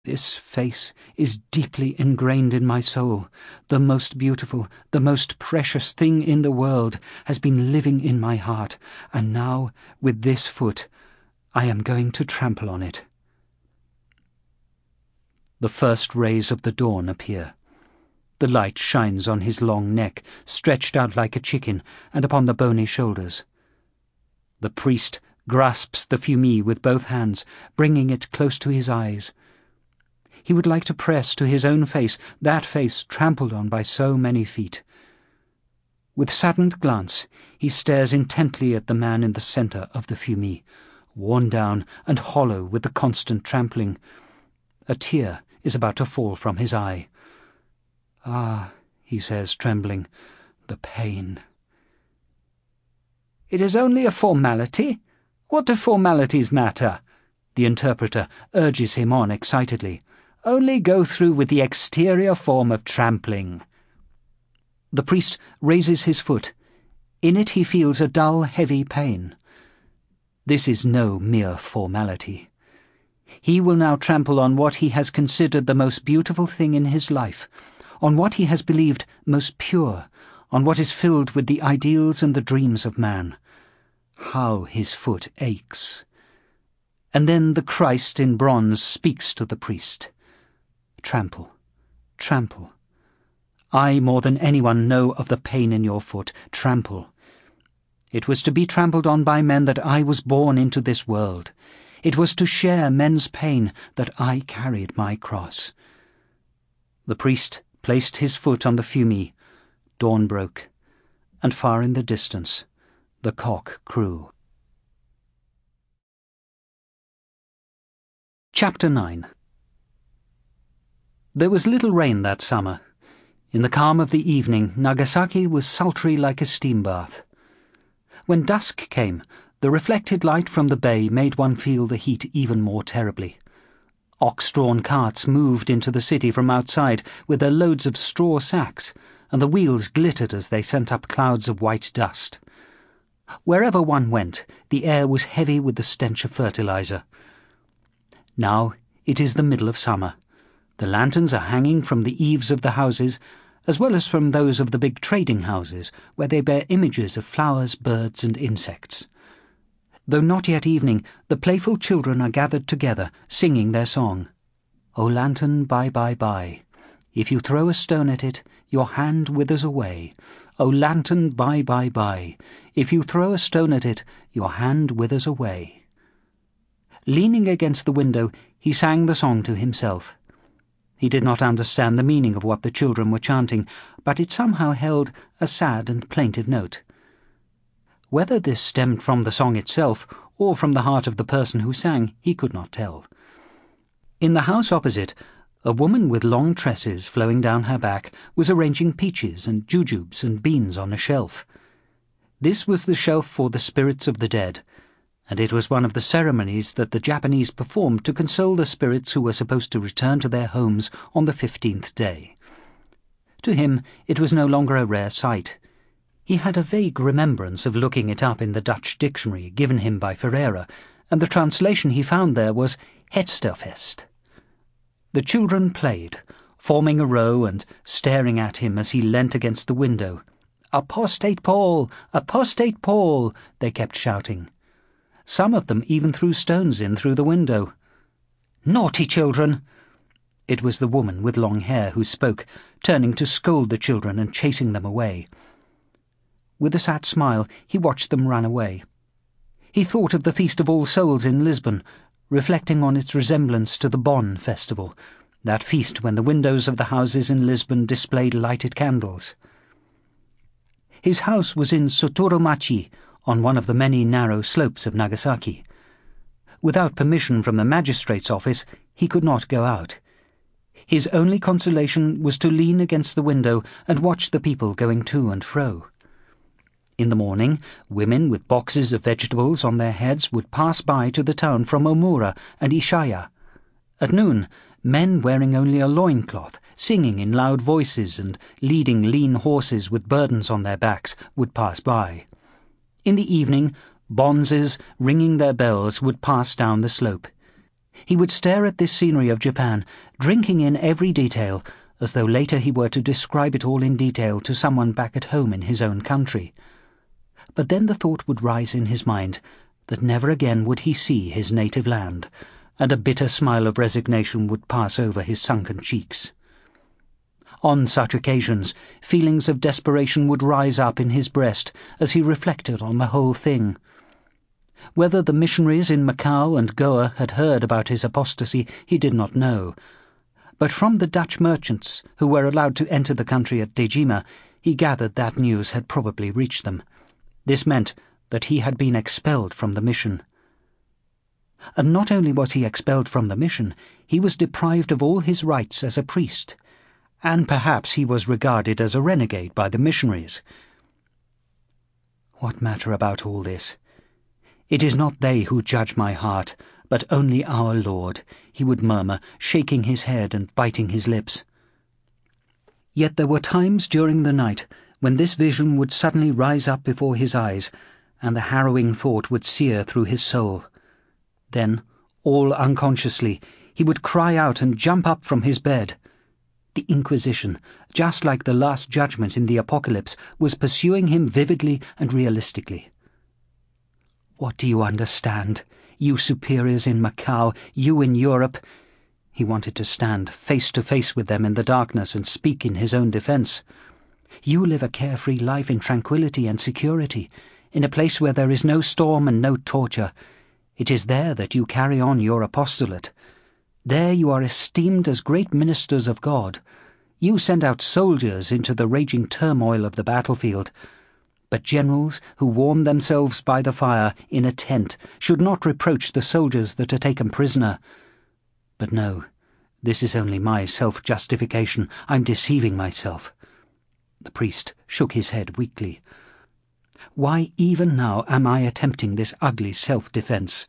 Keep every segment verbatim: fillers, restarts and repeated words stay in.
This face is deeply ingrained in my soul. The most beautiful, the most precious thing in the world has been living in my heart, and now, with this foot, I am going to trample on it. The first rays of the dawn appear. The light shines on his long neck, stretched out like a chicken, and upon the bony shoulders. The priest grasps the fumée with both hands, bringing it close to his eyes. He would like to press to his own face that face trampled on by so many feet. With saddened glance, he stares intently at the man in the centre of the fumée, worn down and hollow with the constant trampling. A tear is about to fall from his eye. "Ah," he says, trembling, "the pain." "It is only a formality. What do formalities matter?" The interpreter urges him on excitedly. "Only go through with the exterior form of trampling." The priest raises his foot. In it he feels a dull, heavy pain. This is no mere formality. He will now trample on what he has considered the most beautiful thing in his life, on what he has believed most pure, on what is filled with the ideals and the dreams of man. How his foot aches. And then the Christ in bronze speaks to the priest. "Trample, trample. I more than anyone know of the pain in your foot. Trample. It was to be trampled on by men that I was born into this world. It was to share men's pain that I carried my cross." The priest placed his foot on the fumée. Dawn broke, and far in the distance the cock crew. Chapter nine. There was little rain that summer. In the calm of the evening, Nagasaki was sultry like a steam bath. When dusk came, the reflected light from the bay made one feel the heat even more terribly. Ox-drawn carts moved into the city from outside with their loads of straw sacks, and the wheels glittered as they sent up clouds of white dust. Wherever one went, the air was heavy with the stench of fertilizer. Now it is the middle of summer. The lanterns are hanging from the eaves of the houses, as well as from those of the big trading houses, where they bear images of flowers, birds, and insects. Though not yet evening, the playful children are gathered together, singing their song. "O lantern, bye, bye, bye. If you throw a stone at it, your hand withers away. O lantern, bye, bye, bye. If you throw a stone at it, your hand withers away." Leaning against the window, he sang the song to himself. He did not understand the meaning of what the children were chanting, but it somehow held a sad and plaintive note. Whether this stemmed from the song itself, or from the heart of the person who sang, he could not tell. In the house opposite, a woman with long tresses flowing down her back was arranging peaches and jujubes and beans on a shelf. This was the shelf for the spirits of the dead, and it was one of the ceremonies that the Japanese performed to console the spirits who were supposed to return to their homes on the fifteenth day. To him it was no longer a rare sight. He had a vague remembrance of looking it up in the Dutch dictionary given him by Ferreira, and the translation he found there was Hetsterfest. The children played, forming a row and staring at him as he leant against the window. "Apostate Paul! Apostate Paul!" they kept shouting. Some of them even threw stones in through the window. "Naughty children!" It was the woman with long hair who spoke, turning to scold the children and chasing them away. With a sad smile, he watched them run away. He thought of the Feast of All Souls in Lisbon, reflecting on its resemblance to the Bon festival, that feast when the windows of the houses in Lisbon displayed lighted candles. His house was in Sotoromachi, on one of the many narrow slopes of Nagasaki. Without permission from the magistrate's office, he could not go out. His only consolation was to lean against the window and watch the people going to and fro. In the morning, women with boxes of vegetables on their heads would pass by to the town from Omura and Ishaya. At noon, men wearing only a loincloth, singing in loud voices and leading lean horses with burdens on their backs, would pass by. In the evening, bonzes, ringing their bells, would pass down the slope. He would stare at this scenery of Japan, drinking in every detail, as though later he were to describe it all in detail to someone back at home in his own country. But then the thought would rise in his mind that never again would he see his native land, and a bitter smile of resignation would pass over his sunken cheeks. On such occasions, feelings of desperation would rise up in his breast as he reflected on the whole thing. Whether the missionaries in Macau and Goa had heard about his apostasy, he did not know. But from the Dutch merchants who were allowed to enter the country at Dejima, he gathered that news had probably reached them. This meant that he had been expelled from the mission. And not only was he expelled from the mission, he was deprived of all his rights as a priest, and perhaps he was regarded as a renegade by the missionaries. What matter about all this? It is not they who judge my heart, but only our Lord, he would murmur, shaking his head and biting his lips. Yet there were times during the night when this vision would suddenly rise up before his eyes, and the harrowing thought would sear through his soul. Then, all unconsciously, he would cry out and jump up from his bed. The Inquisition, just like the Last Judgment in the Apocalypse, was pursuing him vividly and realistically. What do you understand, you superiors in Macau, you in Europe? He wanted to stand face to face with them in the darkness and speak in his own defence. You live a carefree life in tranquillity and security, in a place where there is no storm and no torture. It is there that you carry on your apostolate. There you are esteemed as great ministers of God. You send out soldiers into the raging turmoil of the battlefield. But generals who warm themselves by the fire in a tent should not reproach the soldiers that are taken prisoner. But no, this is only my self-justification. I'm deceiving myself. The priest shook his head weakly. Why even now am I attempting this ugly self-defence?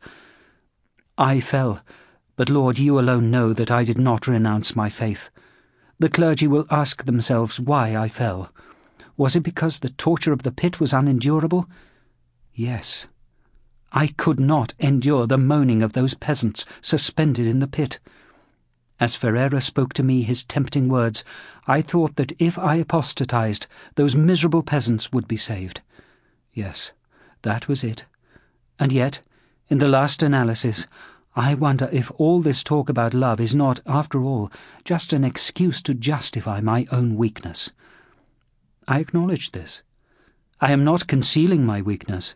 I fell, but Lord, you alone know that I did not renounce my faith. The clergy will ask themselves why I fell. Was it because the torture of the pit was unendurable? Yes. I could not endure the moaning of those peasants suspended in the pit. As Ferreira spoke to me his tempting words, I thought that if I apostatized, those miserable peasants would be saved. Yes, that was it. And yet, in the last analysis, I wonder if all this talk about love is not, after all, just an excuse to justify my own weakness. I acknowledge this. I am not concealing my weakness.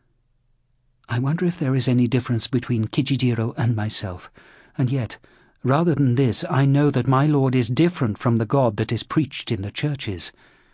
I wonder if there is any difference between Kichijiro and myself, and yet, rather than this, I know that my Lord is different from the God that is preached in the churches.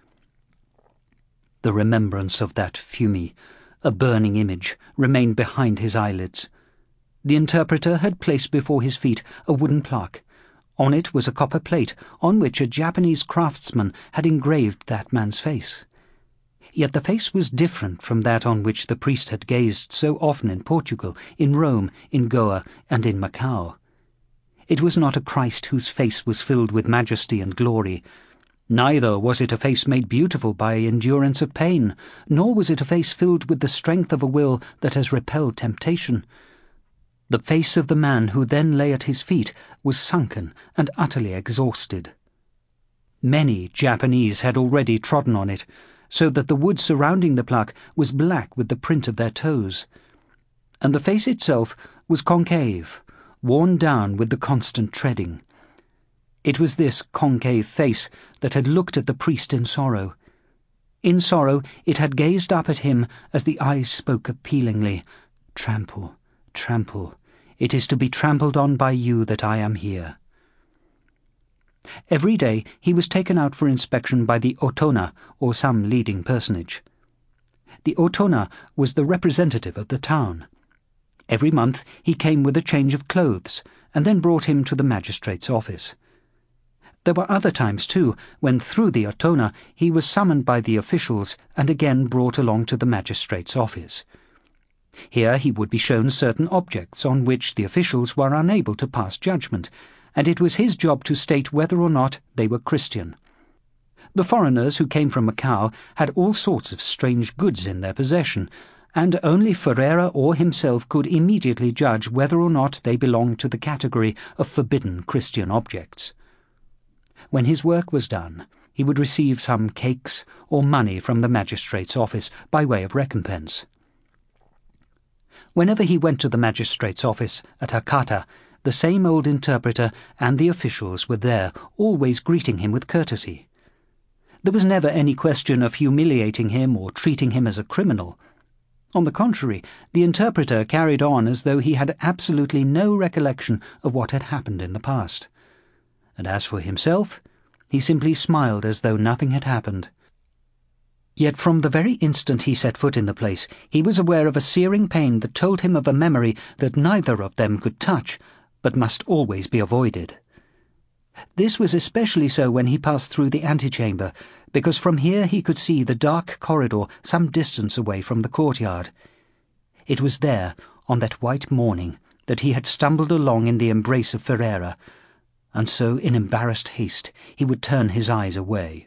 The remembrance of that Fumi, a burning image, remained behind his eyelids. The interpreter had placed before his feet a wooden plaque. On it was a copper plate on which a Japanese craftsman had engraved that man's face. Yet the face was different from that on which the priest had gazed so often in Portugal, in Rome, in Goa, and in Macau. It was not a Christ whose face was filled with majesty and glory. Neither was it a face made beautiful by endurance of pain, nor was it a face filled with the strength of a will that has repelled temptation. The face of the man who then lay at his feet was sunken and utterly exhausted. Many Japanese had already trodden on it, so that the wood surrounding the plaque was black with the print of their toes. And the face itself was concave, worn down with the constant treading. It was this concave face that had looked at the priest in sorrow. In sorrow it had gazed up at him as the eyes spoke appealingly, "Trample, trample. It is to be trampled on by you that I am here." Every day he was taken out for inspection by the Otona, or some leading personage. The Otona was the representative of the town. Every month he came with a change of clothes, and then brought him to the magistrate's office. There were other times, too, when through the Otona he was summoned by the officials and again brought along to the magistrate's office. Here he would be shown certain objects on which the officials were unable to pass judgment, and it was his job to state whether or not they were Christian. The foreigners who came from Macau had all sorts of strange goods in their possession, and only Ferreira or himself could immediately judge whether or not they belonged to the category of forbidden Christian objects. When his work was done, he would receive some cakes or money from the magistrate's office by way of recompense. Whenever he went to the magistrate's office at Hakata, the same old interpreter and the officials were there, always greeting him with courtesy. There was never any question of humiliating him or treating him as a criminal. On the contrary, the interpreter carried on as though he had absolutely no recollection of what had happened in the past. And as for himself, he simply smiled as though nothing had happened. Yet from the very instant he set foot in the place, he was aware of a searing pain that told him of a memory that neither of them could touch, but must always be avoided. This was especially so when he passed through the antechamber, because from here he could see the dark corridor some distance away from the courtyard. It was there, on that white morning, that he had stumbled along in the embrace of Ferreira, and so in embarrassed haste he would turn his eyes away.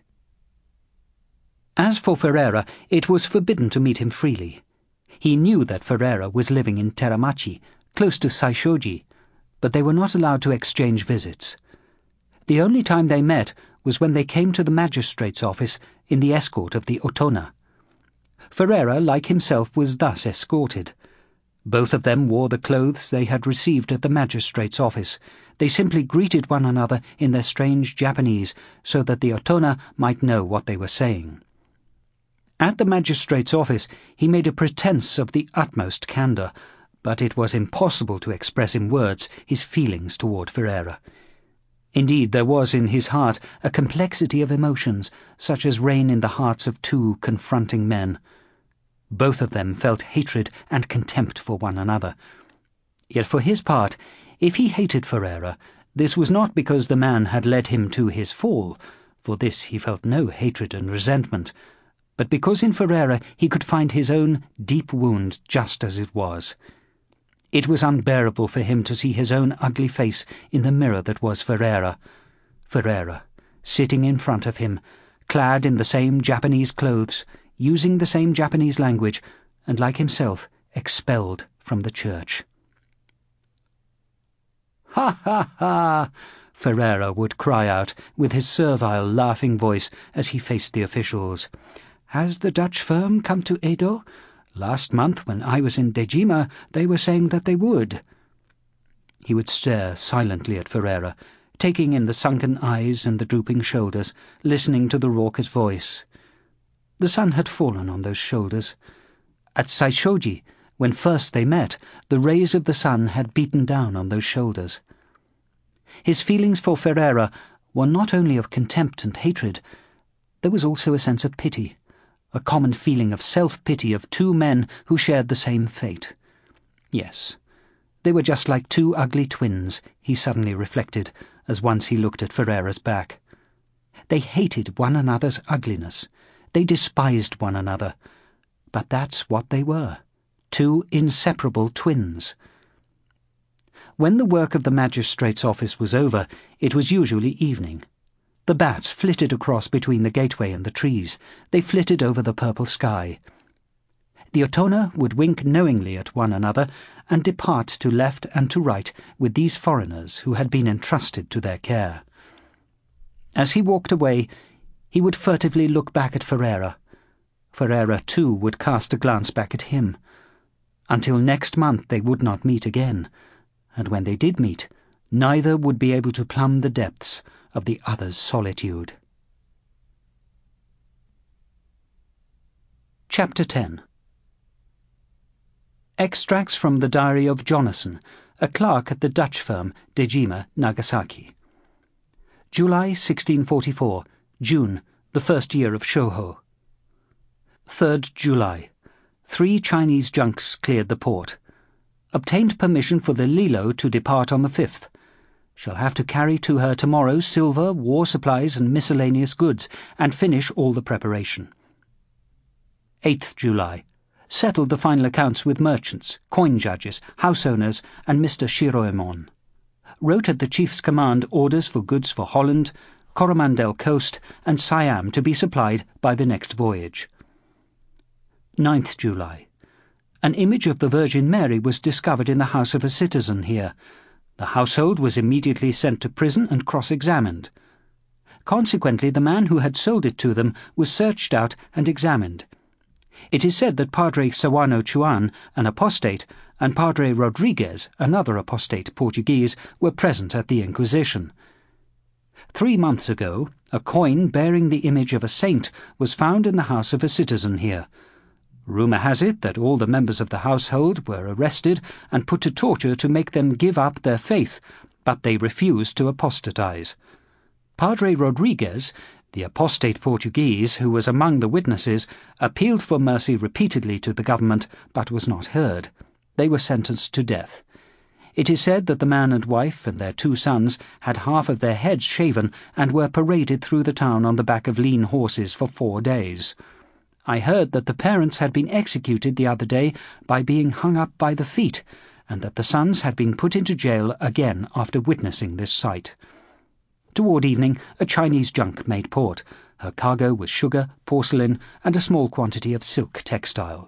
As for Ferreira, it was forbidden to meet him freely. He knew that Ferreira was living in Teramachi, close to Saishoji, but they were not allowed to exchange visits. The only time they met was when they came to the magistrate's office in the escort of the Otona. Ferreira, like himself, was thus escorted. Both of them wore the clothes they had received at the magistrate's office. They simply greeted one another in their strange Japanese so that the Otona might know what they were saying. At the magistrate's office he made a pretense of the utmost candour, but it was impossible to express in words his feelings toward Ferreira. Indeed, there was in his heart a complexity of emotions, such as reign in the hearts of two confronting men. Both of them felt hatred and contempt for one another. Yet for his part, if he hated Ferreira, this was not because the man had led him to his fall, for this he felt no hatred and resentment, but because in Ferreira he could find his own deep wound just as it was. It was unbearable for him to see his own ugly face in the mirror that was Ferreira. Ferreira, sitting in front of him, clad in the same Japanese clothes, using the same Japanese language, and like himself, expelled from the church. "Ha, ha, ha!" Ferreira would cry out with his servile, laughing voice as he faced the officials. "Has the Dutch firm come to Edo? Last month, when I was in Dejima, they were saying that they would." He would stare silently at Ferreira, taking in the sunken eyes and the drooping shoulders, listening to the raucous voice. The sun had fallen on those shoulders. At Saishoji, when first they met, the rays of the sun had beaten down on those shoulders. His feelings for Ferreira were not only of contempt and hatred, there was also a sense of pity, a common feeling of self-pity of two men who shared the same fate. Yes, they were just like two ugly twins, he suddenly reflected, as once he looked at Ferreira's back. They hated one another's ugliness. They despised one another. But that's what they were, two inseparable twins. When the work of the magistrate's office was over, it was usually evening. The bats flitted across between the gateway and the trees. They flitted over the purple sky. The Otona would wink knowingly at one another and depart to left and to right with these foreigners who had been entrusted to their care. As he walked away, he would furtively look back at Ferreira. Ferreira, too, would cast a glance back at him. Until next month they would not meet again, and when they did meet, neither would be able to plumb the depths of the other's solitude. Chapter ten. Extracts from the diary of Jonasson, a clerk at the Dutch firm Dejima, Nagasaki. July sixteen forty-four, June, the first year of Shoho. third July. Three Chinese junks cleared the port. Obtained permission for the Lilo to depart on the fifth. Shall have to carry to her tomorrow silver, war supplies and miscellaneous goods, and finish all the preparation. eighth July. Settled the final accounts with merchants, coin judges, house owners, and Mister Shiroemon. Wrote at the chief's command orders for goods for Holland, Coromandel Coast, and Siam to be supplied by the next voyage. ninth July. An image of the Virgin Mary was discovered in the house of a citizen here. The household was immediately sent to prison and cross-examined. Consequently, the man who had sold it to them was searched out and examined. It is said that Padre Sawano Chuan, an apostate, and Padre Rodriguez, another apostate Portuguese, were present at the Inquisition. Three months ago, a coin bearing the image of a saint was found in the house of a citizen here. Rumour has it that all the members of the household were arrested and put to torture to make them give up their faith, but they refused to apostatize. Padre Rodriguez, the apostate Portuguese who was among the witnesses, appealed for mercy repeatedly to the government, but was not heard. They were sentenced to death. It is said that the man and wife and their two sons had half of their heads shaven and were paraded through the town on the back of lean horses for four days. I heard that the parents had been executed the other day by being hung up by the feet, and that the sons had been put into jail again after witnessing this sight. Toward evening, a Chinese junk made port. Her cargo was sugar, porcelain, and a small quantity of silk textile.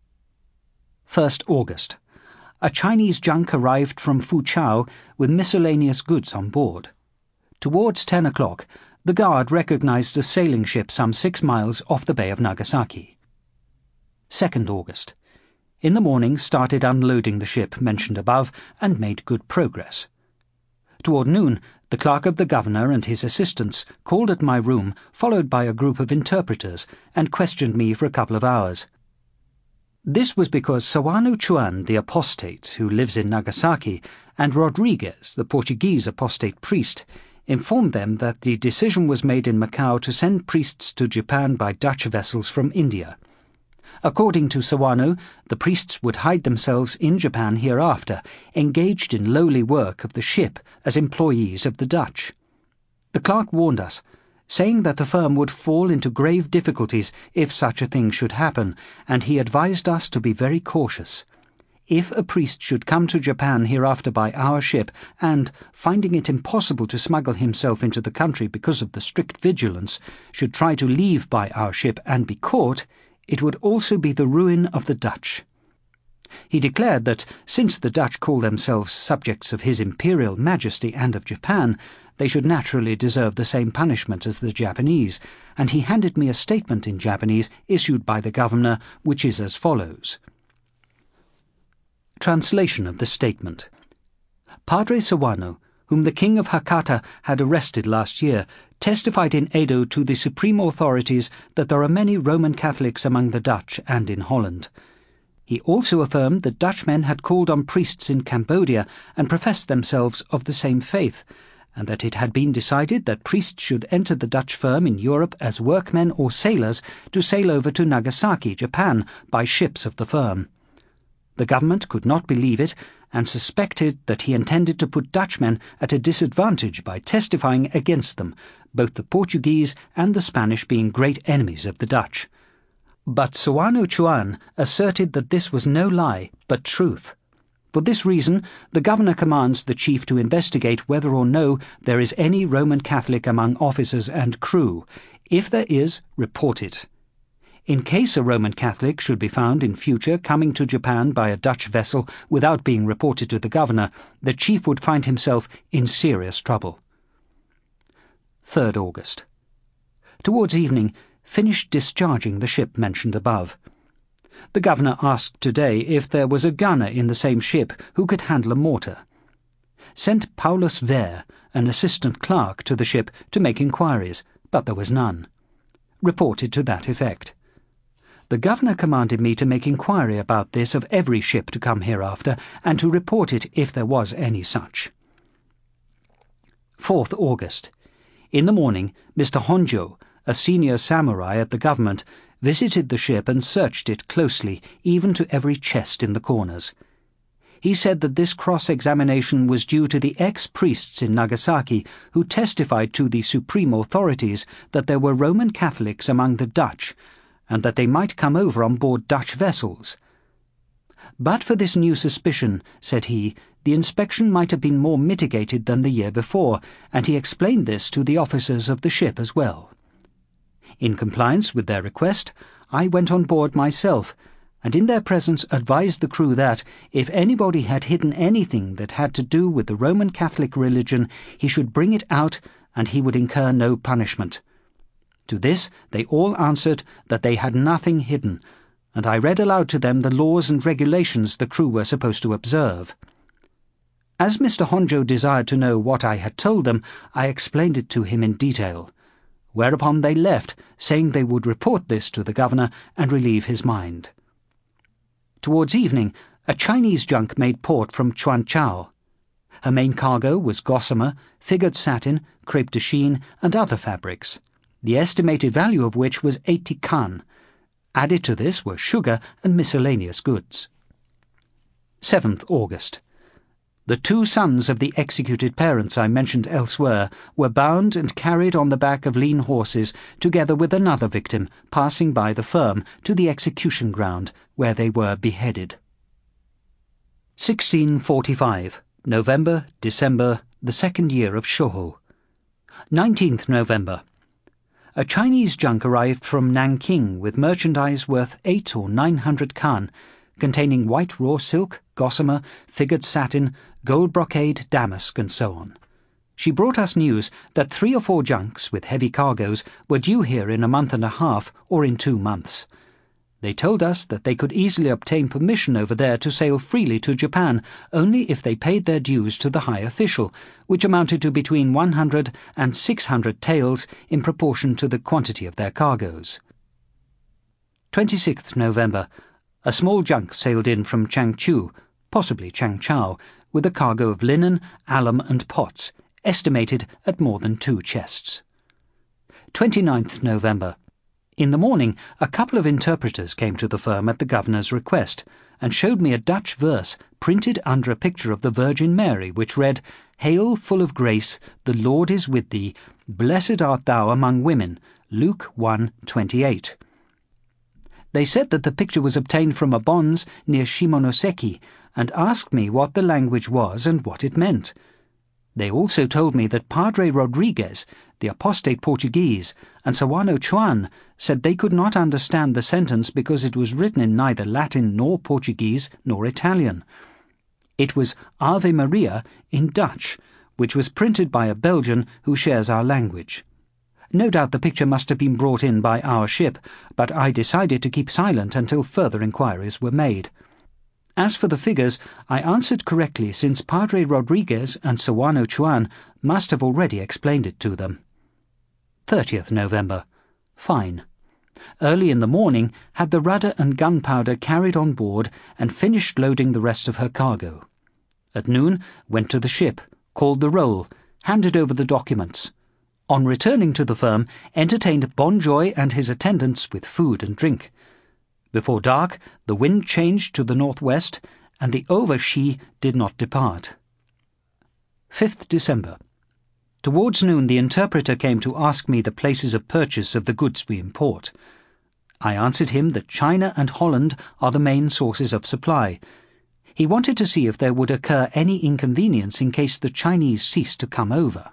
First August. A Chinese junk arrived from Fuchao with miscellaneous goods on board. Towards ten o'clock, the guard recognized a sailing ship some six miles off the Bay of Nagasaki. Second August. In the morning started unloading the ship mentioned above and made good progress. Toward noon, the clerk of the governor and his assistants called at my room, followed by a group of interpreters, and questioned me for a couple of hours. This was because Sawano Chuan, the apostate who lives in Nagasaki, and Rodriguez, the Portuguese apostate priest, informed them that the decision was made in Macau to send priests to Japan by Dutch vessels from India. According to Sawano, the priests would hide themselves in Japan hereafter, engaged in lowly work of the ship as employees of the Dutch. The clerk warned us, saying that the firm would fall into grave difficulties if such a thing should happen, and he advised us to be very cautious. If a priest should come to Japan hereafter by our ship, and, finding it impossible to smuggle himself into the country because of the strict vigilance, should try to leave by our ship and be caught, it would also be the ruin of the Dutch. He declared that, since the Dutch call themselves subjects of His Imperial Majesty and of Japan, they should naturally deserve the same punishment as the Japanese, and he handed me a statement in Japanese issued by the governor, which is as follows. Translation of the statement. Padre Sawano, whom the King of Hakata had arrested last year, testified in Edo to the supreme authorities that there are many Roman Catholics among the Dutch and in Holland. He also affirmed that Dutchmen had called on priests in Cambodia and professed themselves of the same faith, and that it had been decided that priests should enter the Dutch firm in Europe as workmen or sailors to sail over to Nagasaki, Japan, by ships of the firm. The government could not believe it, and suspected that he intended to put Dutchmen at a disadvantage by testifying against them, both the Portuguese and the Spanish being great enemies of the Dutch. But Sawano Chuan asserted that this was no lie, but truth. For this reason, the governor commands the chief to investigate whether or no there is any Roman Catholic among officers and crew. If there is, report it. In case a Roman Catholic should be found in future coming to Japan by a Dutch vessel without being reported to the governor, the chief would find himself in serious trouble. Third August. Towards evening, finished discharging the ship mentioned above. The governor asked today if there was a gunner in the same ship who could handle a mortar. Sent Paulus Ver, an assistant clerk, to the ship to make inquiries, but there was none. Reported to that effect. The governor commanded me to make inquiry about this of every ship to come hereafter, and to report it if there was any such. Fourth August. In the morning, Mister Honjo, a senior samurai at the government, visited the ship and searched it closely, even to every chest in the corners. He said that this cross-examination was due to the ex-priests in Nagasaki who testified to the supreme authorities that there were Roman Catholics among the Dutch, and that they might come over on board Dutch vessels. But for this new suspicion, said he, the inspection might have been more mitigated than the year before, and he explained this to the officers of the ship as well. In compliance with their request, I went on board myself, and in their presence advised the crew that, if anybody had hidden anything that had to do with the Roman Catholic religion, he should bring it out and he would incur no punishment. To this they all answered that they had nothing hidden, and I read aloud to them the laws and regulations the crew were supposed to observe. As Mister Honjo desired to know what I had told them, I explained it to him in detail, whereupon they left, saying they would report this to the governor and relieve his mind. Towards evening, a Chinese junk made port from Chuanchao. Her main cargo was gossamer, figured satin, crepe de chine, and other fabrics, the estimated value of which was eighty kan. Added to this were sugar and miscellaneous goods. seventh August. The two sons of the executed parents I mentioned elsewhere were bound and carried on the back of lean horses, together with another victim, passing by the firm to the execution ground, where they were beheaded. sixteen forty-five, November, December, the second year of Shoho. nineteenth November. A Chinese junk arrived from Nanking with merchandise worth eight or nine hundred kan, containing white raw silk, gossamer, figured satin, gold brocade, damask, and so on. She brought us news that three or four junks with heavy cargoes were due here in a month and a half or in two months. They told us that they could easily obtain permission over there to sail freely to Japan, only if they paid their dues to the high official, which amounted to between one hundred and six hundred taels in proportion to the quantity of their cargoes. twenty-sixth November. A small junk sailed in from Changchu, possibly Changchao, with a cargo of linen, alum, and pots, estimated at more than two chests. twenty-ninth November. In the morning, a couple of interpreters came to the firm at the governor's request, and showed me a Dutch verse printed under a picture of the Virgin Mary, which read, "Hail, full of grace, the Lord is with thee, blessed art thou among women," Luke one twenty-eight. They said that the picture was obtained from a bonze near Shimonoseki, and asked me what the language was and what it meant. They also told me that Padre Rodriguez, the apostate Portuguese, and Sawano Chuan said they could not understand the sentence because it was written in neither Latin nor Portuguese nor Italian. It was Ave Maria in Dutch, which was printed by a Belgian who shares our language. No doubt the picture must have been brought in by our ship, but I decided to keep silent until further inquiries were made. As for the figures, I answered correctly, since Padre Rodriguez and Sawano Chuan must have already explained it to them. thirtieth November. Fine. Early in the morning, had the rudder and gunpowder carried on board and finished loading the rest of her cargo. At noon, went to the ship, called the roll, handed over the documents. On returning to the firm, entertained Bonjoy and his attendants with food and drink. Before dark, the wind changed to the northwest, and the overshee did not depart. fifth December. Towards noon the interpreter came to ask me the places of purchase of the goods we import. I answered him that China and Holland are the main sources of supply. He wanted to see if there would occur any inconvenience in case the Chinese ceased to come over.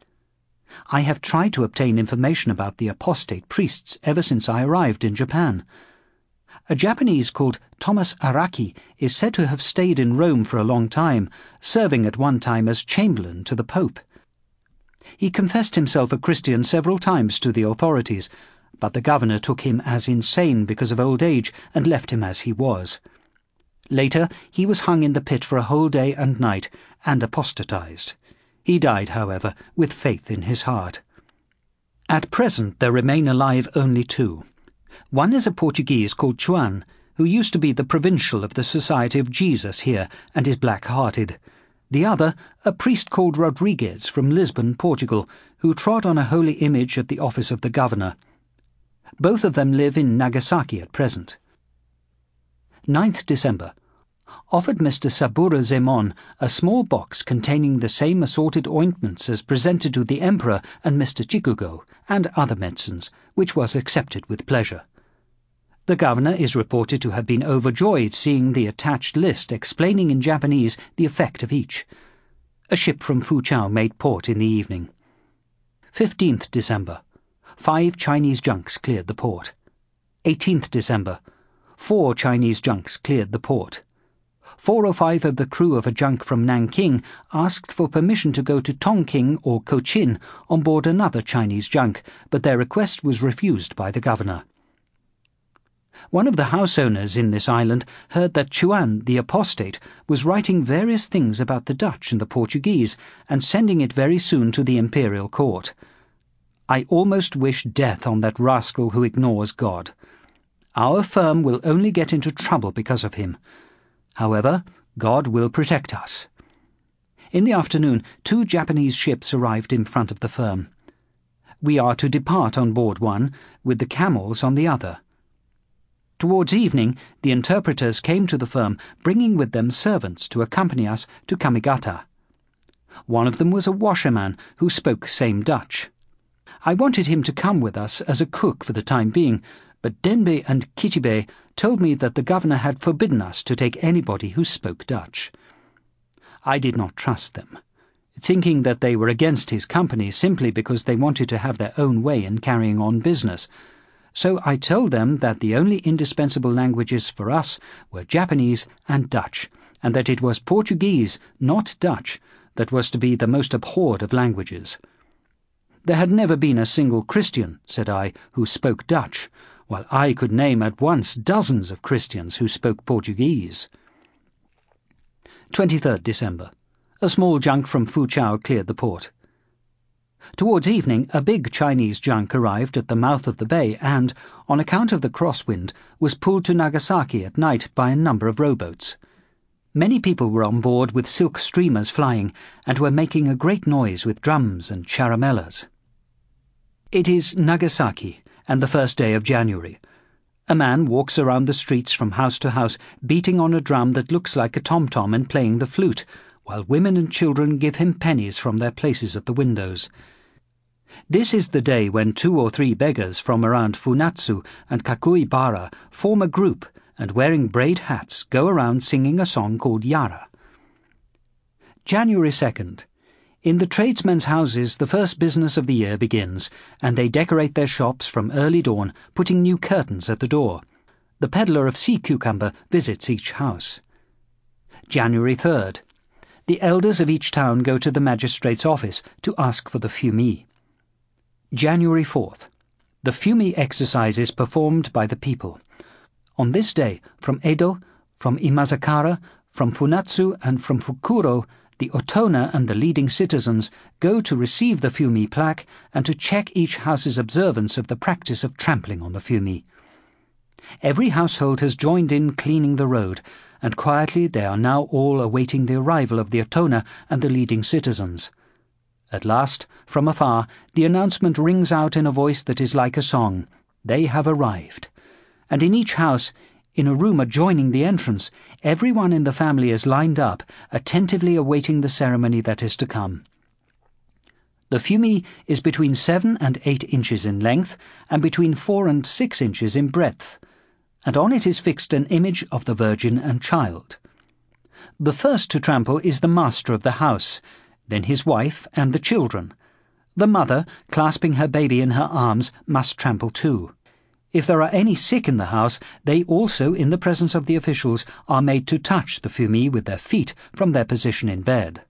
I have tried to obtain information about the apostate priests ever since I arrived in Japan. A Japanese called Thomas Araki is said to have stayed in Rome for a long time, serving at one time as chamberlain to the Pope. He confessed himself a Christian several times to the authorities, but the governor took him as insane because of old age and left him as he was. Later, he was hung in the pit for a whole day and night and apostatized. He died, however, with faith in his heart. At present there remain alive only two. One is a Portuguese called Chuan, who used to be the provincial of the Society of Jesus here and is black-hearted. The other, a priest called Rodriguez from Lisbon, Portugal, who trod on a holy image at the office of the governor. Both of them live in Nagasaki at present. ninth December. Offered Mister Saburo Zemon a small box containing the same assorted ointments as presented to the Emperor and Mister Chikugo, and other medicines, which was accepted with pleasure. The governor is reported to have been overjoyed seeing the attached list explaining in Japanese the effect of each. A ship from Fuchao made port in the evening. fifteenth December. Five Chinese junks cleared the port. eighteenth December. Four Chinese junks cleared the port. Four or five of the crew of a junk from Nanking asked for permission to go to Tongking or Cochin on board another Chinese junk, but their request was refused by the governor. One of the house owners in this island heard that Chuan, the apostate, was writing various things about the Dutch and the Portuguese and sending it very soon to the imperial court. I almost wish death on that rascal who ignores God. Our firm will only get into trouble because of him. However, God will protect us. In the afternoon, two Japanese ships arrived in front of the firm. We are to depart on board one, with the camels on the other. Towards evening, the interpreters came to the firm, bringing with them servants to accompany us to Kamigata. One of them was a washerman who spoke same Dutch. I wanted him to come with us as a cook for the time being, but Denbei and Kichibei told me that the governor had forbidden us to take anybody who spoke Dutch. I did not trust them, thinking that they were against his company simply because they wanted to have their own way in carrying on business. So I told them that the only indispensable languages for us were Japanese and Dutch, and that it was Portuguese, not Dutch, that was to be the most abhorred of languages. There had never been a single Christian, said I, who spoke Dutch, while I could name at once dozens of Christians who spoke Portuguese. twenty-third December. A small junk from Fuchao cleared the port. Towards evening, a big Chinese junk arrived at the mouth of the bay and, on account of the crosswind, was pulled to Nagasaki at night by a number of rowboats. Many people were on board with silk streamers flying and were making a great noise with drums and charamellas. It is Nagasaki, and the first day of January. A man walks around the streets from house to house, beating on a drum that looks like a tom-tom and playing the flute, while women and children give him pennies from their places at the windows. This is the day when two or three beggars from around Funatsu and Kakuibara form a group and, wearing braid hats, go around singing a song called Yara. January second. In the tradesmen's houses the first business of the year begins, and they decorate their shops from early dawn, putting new curtains at the door. The peddler of sea cucumber visits each house. January third. The elders of each town go to the magistrate's office to ask for the fumi. January fourth. The fumi exercise is performed by the people. On this day, from Edo, from Imazakara, from Funatsu and from Fukuro, the Otona and the leading citizens go to receive the fumi plaque and to check each house's observance of the practice of trampling on the fumi. Every household has joined in cleaning the road, and quietly they are now all awaiting the arrival of the Otona and the leading citizens. At last, from afar, the announcement rings out in a voice that is like a song. They have arrived. And in each house, in a room adjoining the entrance, everyone in the family is lined up, attentively awaiting the ceremony that is to come. The fumi is between seven and eight inches in length, and between four and six inches in breadth, and on it is fixed an image of the Virgin and Child. The first to trample is the master of the house, then his wife and the children. The mother, clasping her baby in her arms, must trample too. If there are any sick in the house, they also, in the presence of the officials, are made to touch the fumi with their feet from their position in bed.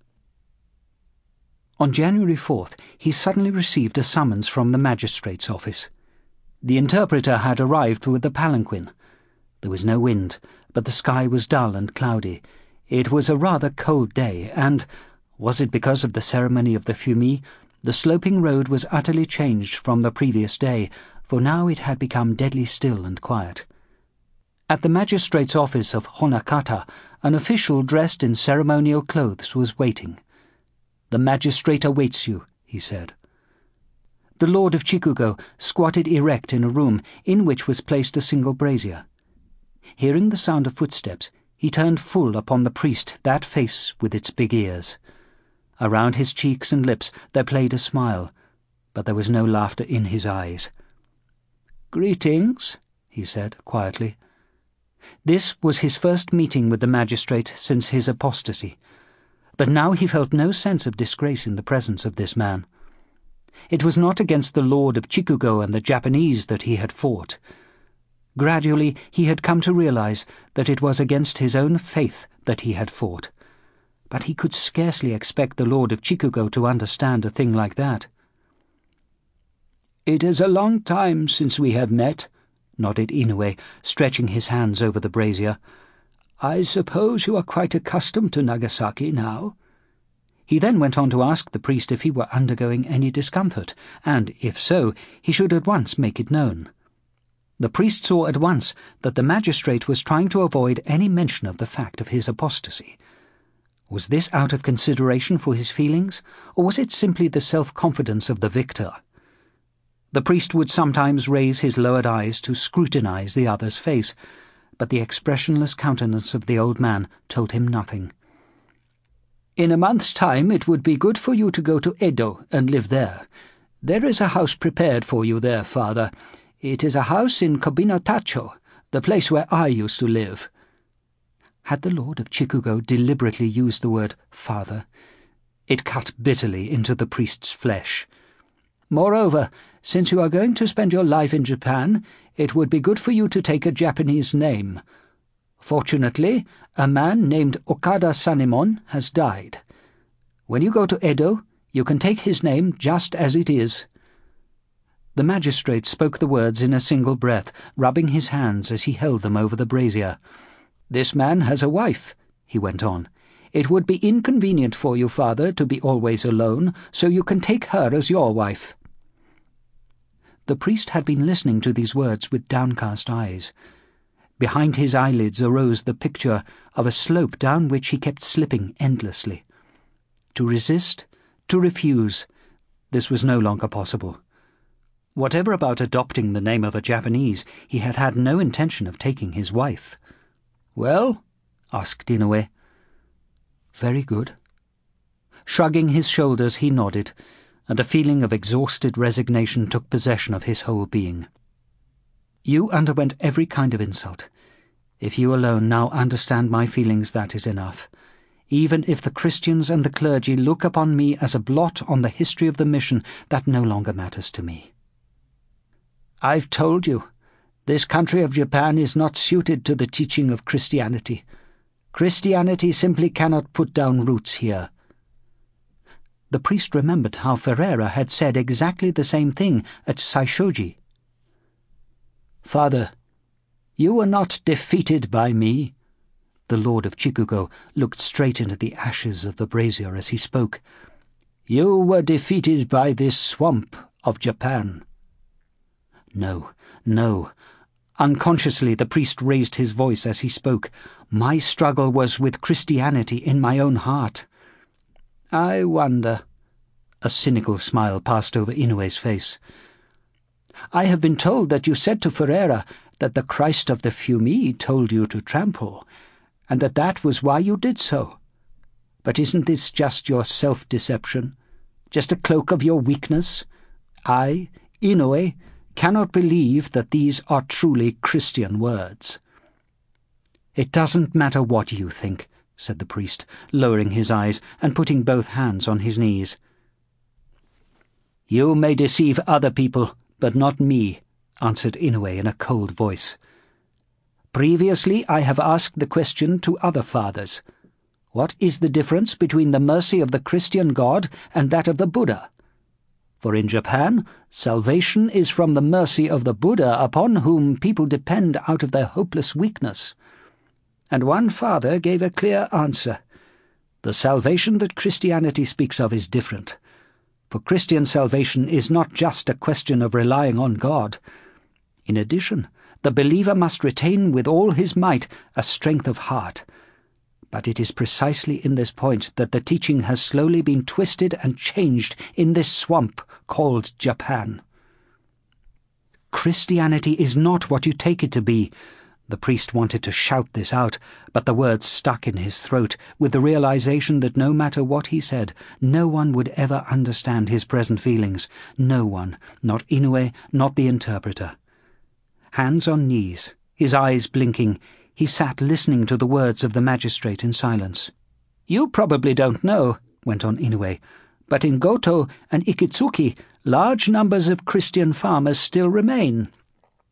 On January fourth, he suddenly received a summons from the magistrate's office. The interpreter had arrived with the palanquin. There was no wind, but the sky was dull and cloudy. It was a rather cold day, and, was it because of the ceremony of the fumi, the sloping road was utterly changed from the previous day, for now it had become deadly still and quiet. At the magistrate's office of Honakata, an official dressed in ceremonial clothes was waiting. "The magistrate awaits you," he said. The Lord of Chikugo squatted erect in a room in which was placed a single brazier. Hearing the sound of footsteps, he turned full upon the priest that face with its big ears. Around his cheeks and lips there played a smile, but there was no laughter in his eyes. "Greetings," he said quietly. This was his first meeting with the magistrate since his apostasy, but now he felt no sense of disgrace in the presence of this man. It was not against the Lord of Chikugo and the Japanese that he had fought. Gradually he had come to realize that it was against his own faith that he had fought. But he could scarcely expect the Lord of Chikugo to understand a thing like that. "It is a long time since we have met," nodded Inoue, stretching his hands over the brazier. "I suppose you are quite accustomed to Nagasaki now?" He then went on to ask the priest if he were undergoing any discomfort, and, if so, he should at once make it known. The priest saw at once that the magistrate was trying to avoid any mention of the fact of his apostasy. Was this out of consideration for his feelings, or was it simply the self-confidence of the victor? The priest would sometimes raise his lowered eyes to scrutinize the other's face, but the expressionless countenance of the old man told him nothing. "In a month's time it would be good for you to go to Edo and live there. There is a house prepared for you there, father. It is a house in Kobinotacho, the place where I used to live." Had the Lord of Chikugo deliberately used the word father? It cut bitterly into the priest's flesh. "Moreover, since you are going to spend your life in Japan, it would be good for you to take a Japanese name. Fortunately, a man named Okada Sanemon has died. When you go to Edo, you can take his name just as it is." The magistrate spoke the words in a single breath, rubbing his hands as he held them over the brazier. "This man has a wife," he went on. "It would be inconvenient for you, father, to be always alone, so you can take her as your wife." The priest had been listening to these words with downcast eyes. Behind his eyelids arose the picture of a slope down which he kept slipping endlessly. To resist, to refuse, this was no longer possible. Whatever about adopting the name of a Japanese, he had had no intention of taking his wife. "Well?" asked Inoue. "Very good." Shrugging his shoulders, he nodded, and a feeling of exhausted resignation took possession of his whole being. "You underwent every kind of insult. If you alone now understand my feelings, that is enough. Even if the Christians and the clergy look upon me as a blot on the history of the mission, that no longer matters to me." "I've told you, this country of Japan is not suited to the teaching of Christianity. Christianity simply cannot put down roots here." The priest remembered how Ferreira had said exactly the same thing at Saishoji. "Father, you were not defeated by me." The Lord of Chikugo looked straight into the ashes of the brazier as he spoke. "You were defeated by this swamp of Japan." No, no. Unconsciously the priest raised his voice as he spoke. My struggle was with Christianity in my own heart. "I wonder." A cynical smile passed over Inoue's face. "I have been told that you said to Ferreira that the Christ of the Fumi told you to trample, and that that was why you did so. But isn't this just your self-deception? Just a cloak of your weakness? I, Inoue, cannot believe that these are truly Christian words." "It doesn't matter what you think," said the priest, lowering his eyes and putting both hands on his knees. "You may deceive other people, but not me," answered Inoue in a cold voice. "Previously I have asked the question to other fathers. What is the difference between the mercy of the Christian God and that of the Buddha? For in Japan, salvation is from the mercy of the Buddha upon whom people depend out of their hopeless weakness." And one father gave a clear answer. "The salvation that Christianity speaks of is different. For Christian salvation is not just a question of relying on God. In addition, the believer must retain with all his might a strength of heart. But it is precisely in this point that the teaching has slowly been twisted and changed in this swamp called Japan." "Christianity is not what you take it to be." The priest wanted to shout this out, but the words stuck in his throat with the realization that no matter what he said, no one would ever understand his present feelings. No one, not Inoue, not the interpreter. Hands on knees, his eyes blinking, he sat listening to the words of the magistrate in silence. "You probably don't know," went on Inoue, "but in Goto and Ikitsuki, large numbers of Christian farmers still remain.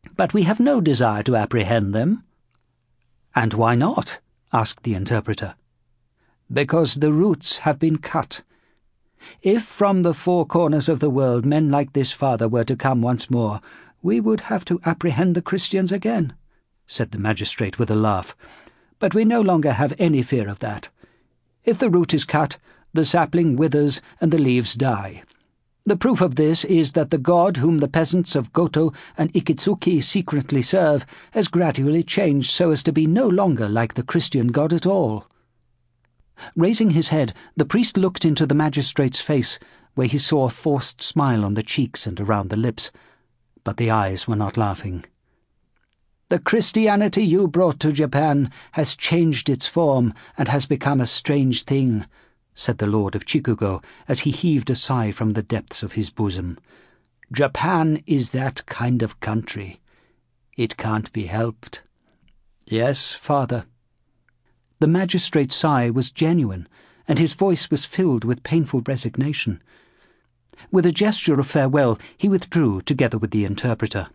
But we have no desire to apprehend them." "And why not?" asked the interpreter. "Because the roots have been cut. If from the four corners of the world men like this father were to come once more, we would have to apprehend the Christians again," said the magistrate with a laugh. "But we no longer have any fear of that. If the root is cut, the sapling withers and the leaves die. The proof of this is that the god whom the peasants of Goto and Ikitsuki secretly serve has gradually changed so as to be no longer like the Christian god at all." Raising his head, the priest looked into the magistrate's face, where he saw a forced smile on the cheeks and around the lips, but the eyes were not laughing. "The Christianity you brought to Japan has changed its form and has become a strange thing," said the Lord of Chikugo, as he heaved a sigh from the depths of his bosom. "Japan is that kind of country. It can't be helped." "Yes, Father." The magistrate's sigh was genuine, and his voice was filled with painful resignation. With a gesture of farewell, he withdrew together with the interpreter.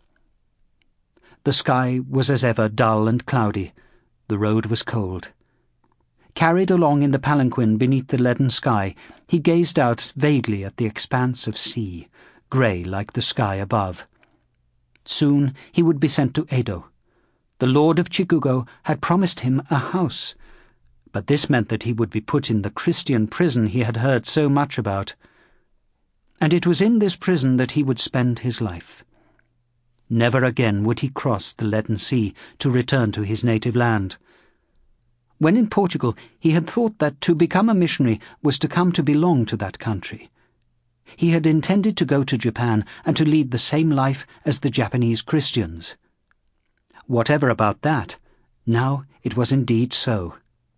The sky was as ever dull and cloudy. The road was cold. Carried along in the palanquin beneath the leaden sky, he gazed out vaguely at the expanse of sea, grey like the sky above. Soon he would be sent to Edo. The Lord of Chikugo had promised him a house, but this meant that he would be put in the Christian prison he had heard so much about. And it was in this prison that he would spend his life. Never again would he cross the leaden sea to return to his native land. When in Portugal, he had thought that to become a missionary was to come to belong to that country. He had intended to go to Japan and to lead the same life as the Japanese Christians. Whatever about that, now it was indeed so.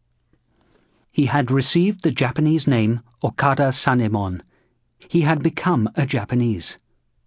He had received the Japanese name Okada Sanemon. He had become a Japanese.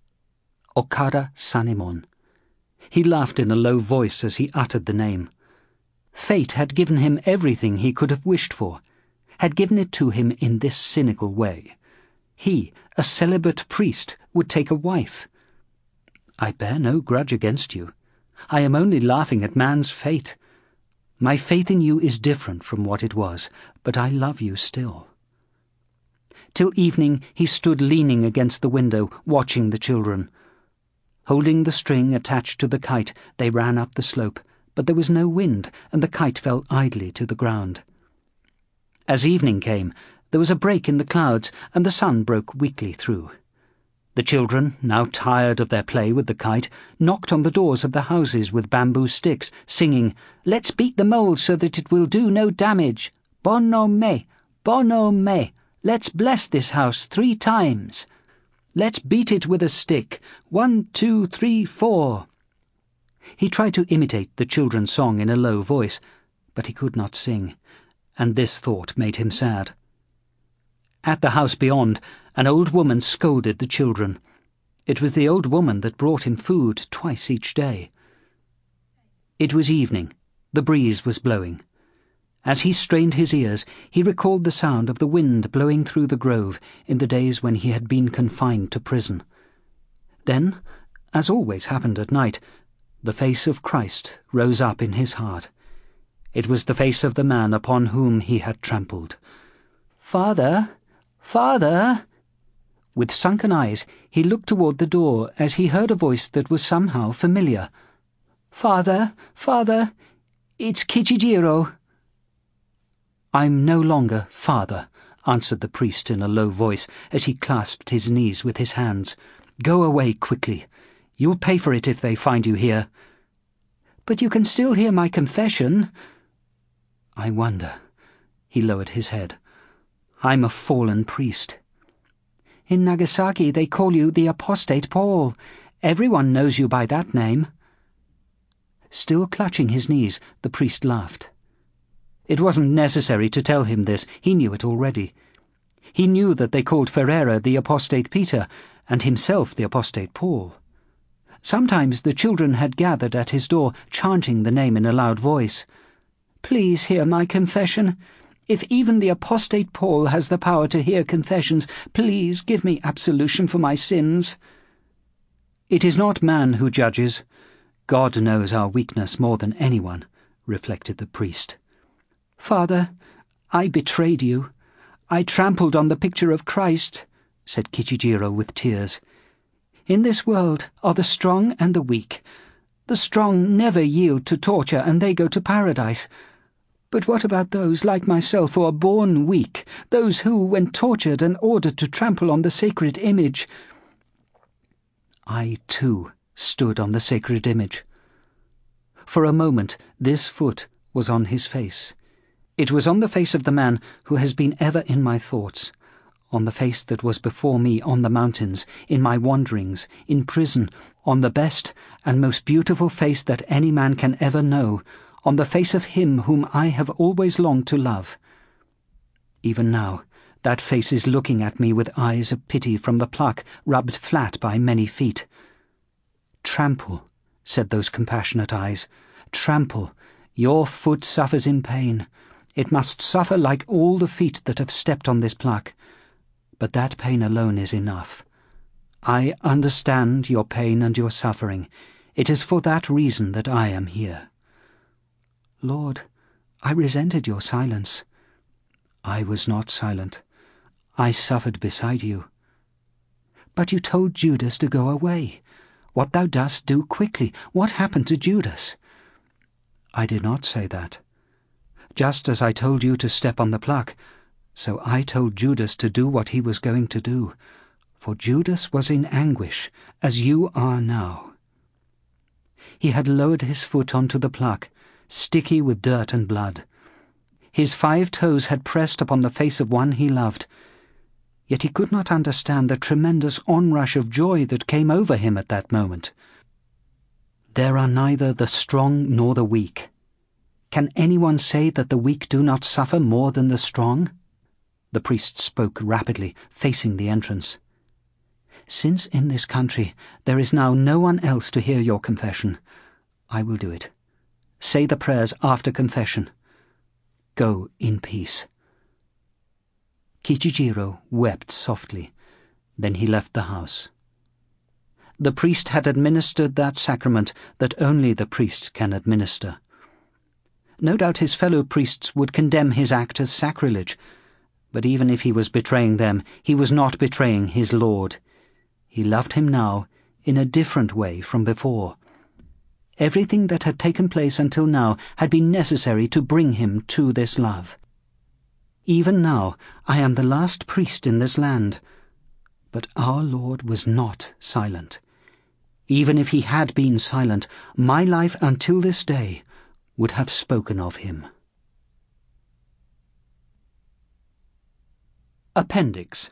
Okada Sanemon. He laughed in a low voice as he uttered the name. Fate had given him everything he could have wished for, had given it to him in this cynical way. He, a celibate priest, would take a wife. "I bear no grudge against you. I am only laughing at man's fate. My faith in you is different from what it was, but I love you still." Till evening he stood leaning against the window, watching the children. Holding the string attached to the kite, they ran up the slope, but there was no wind, and the kite fell idly to the ground. As evening came, there was a break in the clouds, and the sun broke weakly through. The children, now tired of their play with the kite, knocked on the doors of the houses with bamboo sticks, singing, "Let's beat the mould so that it will do no damage. Bono me, bono me, let's bless this house three times. Let's beat it with a stick. One, two, three, four." He tried to imitate the children's song in a low voice, but he could not sing, and this thought made him sad. At the house beyond, an old woman scolded the children. It was the old woman that brought him food twice each day. It was evening. The breeze was blowing. As he strained his ears, he recalled the sound of the wind blowing through the grove in the days when he had been confined to prison. Then, as always happened at night, the face of Christ rose up in his heart. It was the face of the man upon whom he had trampled. "Father! Father!" With sunken eyes, he looked toward the door as he heard a voice that was somehow familiar. "Father! Father! It's Kichijiro." "I'm no longer father," answered the priest in a low voice as he clasped his knees with his hands. "Go away quickly. You'll pay for it if they find you here." "But you can still hear my confession." "I wonder." He lowered his head. "I'm a fallen priest." "In Nagasaki they call you the Apostate Paul. Everyone knows you by that name." Still clutching his knees, the priest laughed. It wasn't necessary to tell him this. He knew it already. He knew that they called Ferreira the Apostate Peter, and himself the Apostate Paul. Sometimes the children had gathered at his door, chanting the name in a loud voice. "Please hear my confession. If even the Apostate Paul has the power to hear confessions, please give me absolution for my sins." "It is not man who judges. God knows our weakness more than anyone, reflected the priest. Father, I betrayed you. I trampled on the picture of Christ, said Kichijiro with tears. In this world are the strong and the weak. The strong never yield to torture and they go to paradise. But what about those like myself who are born weak, those who, when tortured and ordered to trample on the sacred image— I, too, stood on the sacred image. For a moment this foot was on his face. It was on the face of the man who has been ever in my thoughts, on the face that was before me on the mountains, in my wanderings, in prison, on the best and most beautiful face that any man can ever know, on the face of him whom I have always longed to love. Even now, that face is looking at me with eyes of pity from the pluck rubbed flat by many feet. Trample, said those compassionate eyes, trample. Your foot suffers in pain. It must suffer like all the feet that have stepped on this pluck. But that pain alone is enough. I understand your pain and your suffering. It is for that reason that I am here. Lord, I resented your silence. I was not silent. I suffered beside you. But you told Judas to go away. What thou dost, do quickly. What happened to Judas? I did not say that. Just as I told you to step on the pluck, so I told Judas to do what he was going to do, for Judas was in anguish, as you are now. He had lowered his foot onto the pluck, sticky with dirt and blood. His five toes had pressed upon the face of one he loved, yet he could not understand the tremendous onrush of joy that came over him at that moment. There are neither the strong nor the weak. Can anyone say that the weak do not suffer more than the strong? The priest spoke rapidly, facing the entrance. Since in this country there is now no one else to hear your confession, I will do it. Say the prayers after confession. Go in peace. Kichijiro wept softly. Then he left the house. The priest had administered that sacrament that only the priest can administer. No doubt his fellow priests would condemn his act as sacrilege, but even if he was betraying them, he was not betraying his Lord. He loved him now in a different way from before. Everything that had taken place until now had been necessary to bring him to this love. Even now I am the last priest in this land, but our Lord was not silent. Even if he had been silent, my life until this day would have spoken of him. Appendix.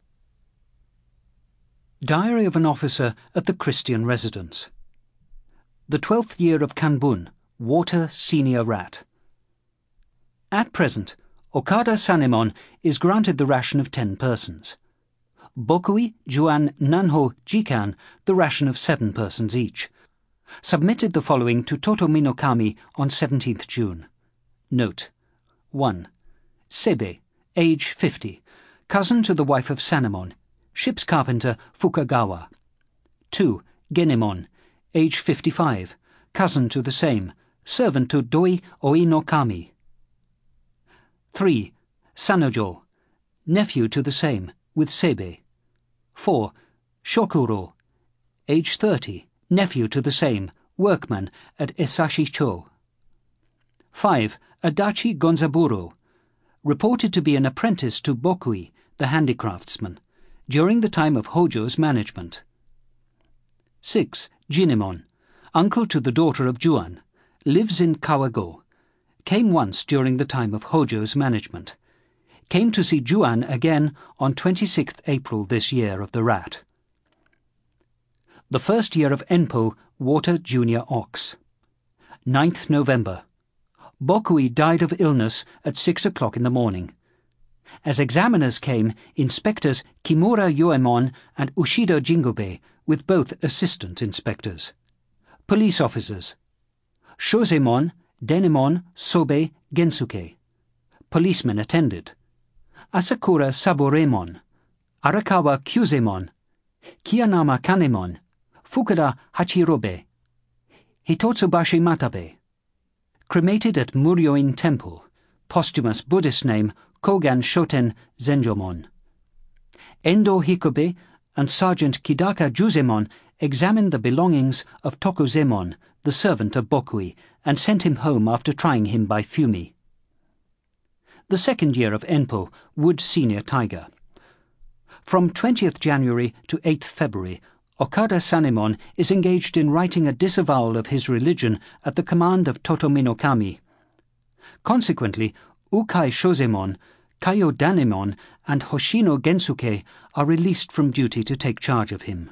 Diary of an officer at the Christian residence. The twelfth year of Kanbun, Water Senior Rat. At present, Okada Sanemon is granted the ration of ten persons. Bokui, Juan, Nanho, Jikan the ration of seven persons each. Submitted the following to Toto Minokami on seventeenth June. Note. one. Sebe, age fifty, cousin to the wife of Sanemon, ship's carpenter Fukagawa. two. Genemon, age fifty-five, cousin to the same, servant to Doi Oinokami. three. Sanojo, nephew to the same, with Sebe. four. Shokuro, age thirty, nephew to the same, workman at Esashi-cho. five. Adachi Gonzaburo, reported to be an apprentice to Bokui, the handicraftsman, during the time of Hojo's management. six. Jinemon, uncle to the daughter of Juan, lives in Kawago, came once during the time of Hojo's management, came to see Juan again on twenty-sixth April this year of the rat. The first year of Enpo, Water Junior Ox. ninth November. Bokui died of illness at six o'clock in the morning. As examiners came, inspectors Kimura Yoemon and Ushida Jingobe, with both assistant inspectors. Police officers. Shozemon, Denemon, Sobe, Gensuke. Policemen attended. Asakura Saboremon, Arakawa Kyuzemon, Kiyanama Kanemon, Fukuda Hachirobe, Hitotsubashi Matabe. Cremated at Muryoin Temple. Posthumous Buddhist name Kogan Shoten Zenjomon. Endo Hikobe and Sergeant Kidaka Juzemon examined the belongings of Tokuzemon, the servant of Bokui, and sent him home after trying him by Fumi. The second year of Enpo, Wood Senior Tiger. From twentieth January to eighth February, Okada Sanemon is engaged in writing a disavowal of his religion at the command of Toto Minokami. Consequently, Ukai Shozemon, Kaio Danemon, and Hoshino Gensuke are released from duty to take charge of him.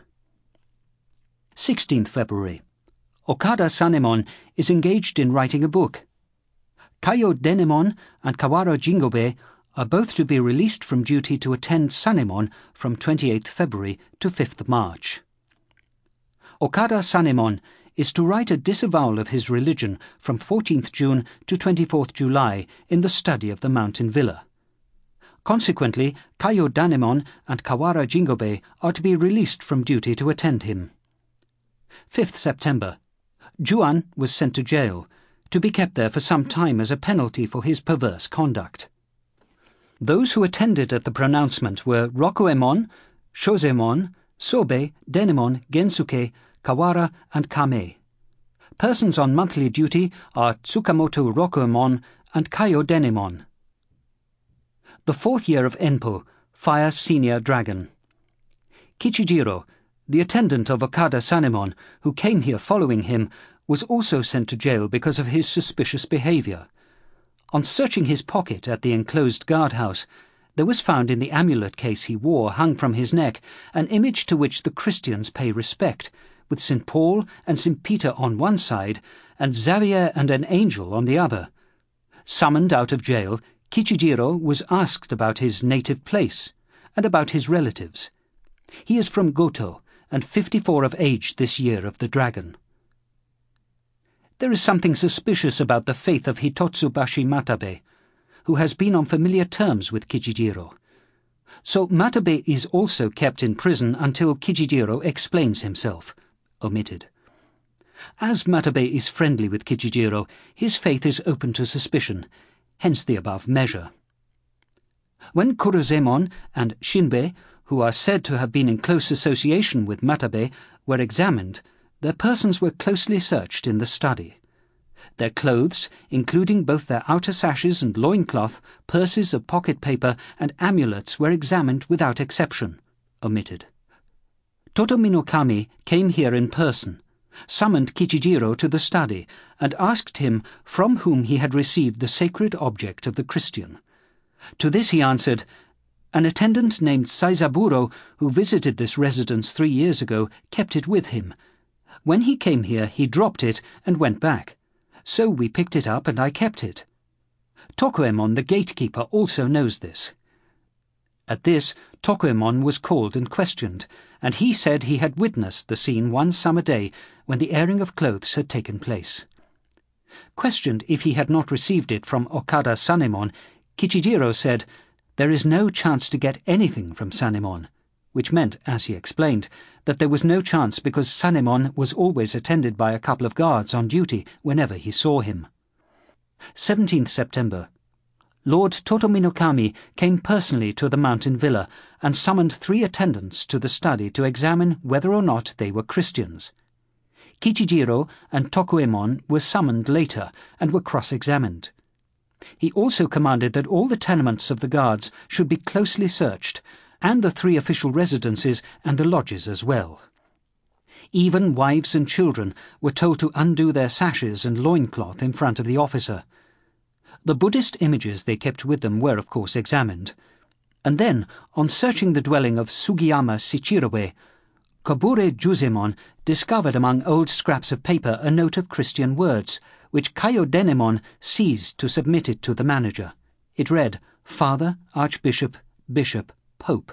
sixteenth February. Okada Sanemon is engaged in writing a book. Kaio Danemon and Kawara Jingobe are both to be released from duty to attend Sanemon from twenty-eighth February to fifth March. Okada Sanemon is to write a disavowal of his religion from fourteenth June to twenty-fourth July in the study of the mountain villa. Consequently, Kaio Danemon and Kawara Jingobe are to be released from duty to attend him. fifth September. Juan was sent to jail, to be kept there for some time as a penalty for his perverse conduct. Those who attended at the pronouncement were Rokuemon, Shozemon, Sobe, Denemon, Gensuke, Kawara, and Kame. Persons on monthly duty are Tsukamoto Rokuemon and Kaio Danemon. The fourth year of Enpo, Fire Senior Dragon. Kichijiro, the attendant of Okada Sanemon, who came here following him, was also sent to jail because of his suspicious behaviour. On searching his pocket at the enclosed guardhouse, there was found in the amulet case he wore hung from his neck an image to which the Christians pay respect, with Saint Paul and Saint Peter on one side, and Xavier and an angel on the other. Summoned out of jail, Kichijiro was asked about his native place, and about his relatives. He is from Goto, and fifty-four of age this year of the dragon. There is something suspicious about the faith of Hitotsubashi Matabe, who has been on familiar terms with Kichijiro. So Matabe is also kept in prison until Kichijiro explains himself. Omitted. As Matabe is friendly with Kichijiro, his faith is open to suspicion, hence the above measure. When Kurozemon and Shinbe, who are said to have been in close association with Matabe, were examined, their persons were closely searched in the study. Their clothes, including both their outer sashes and loincloth, purses of pocket paper, and amulets, were examined without exception. Omitted. Toto Minokami came here in person, summoned Kichijiro to the study, and asked him from whom he had received the sacred object of the Christian. To this he answered, "An attendant named Saizaburo, who visited this residence three years ago, kept it with him. When he came here, he dropped it and went back. So we picked it up and I kept it. Tokuemon, the gatekeeper, also knows this." At this, Tokuemon was called and questioned, and he said he had witnessed the scene one summer day when the airing of clothes had taken place. Questioned if he had not received it from Okada Sanemon, Kichijiro said, "There is no chance to get anything from Sanemon," which meant, as he explained, that there was no chance because Sanemon was always attended by a couple of guards on duty whenever he saw him. seventeenth September. Lord Toto Minokami came personally to the mountain villa and summoned three attendants to the study to examine whether or not they were Christians. Kichijiro and Tokuemon were summoned later and were cross-examined. He also commanded that all the tenements of the guards should be closely searched, and the three official residences and the lodges as well. Even wives and children were told to undo their sashes and loincloth in front of the officer. The Buddhist images they kept with them were, of course, examined. And then, on searching the dwelling of Sugiyama Shichirobe, Kobure Juzemon discovered among old scraps of paper a note of Christian words, which Kaio Danemon seized to submit it to the manager. It read, "Father, Archbishop, Bishop, Pope."